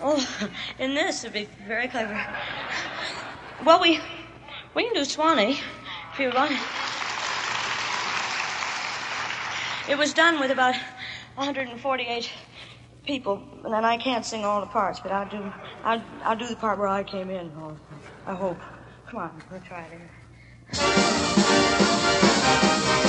Oh, in this, it'd be very clever. Well, we can do Swanee, if you want. It was done with about 148 people, and I can't sing all the parts, but I'll do the part where I came in. I hope. Come on, we'll try it here.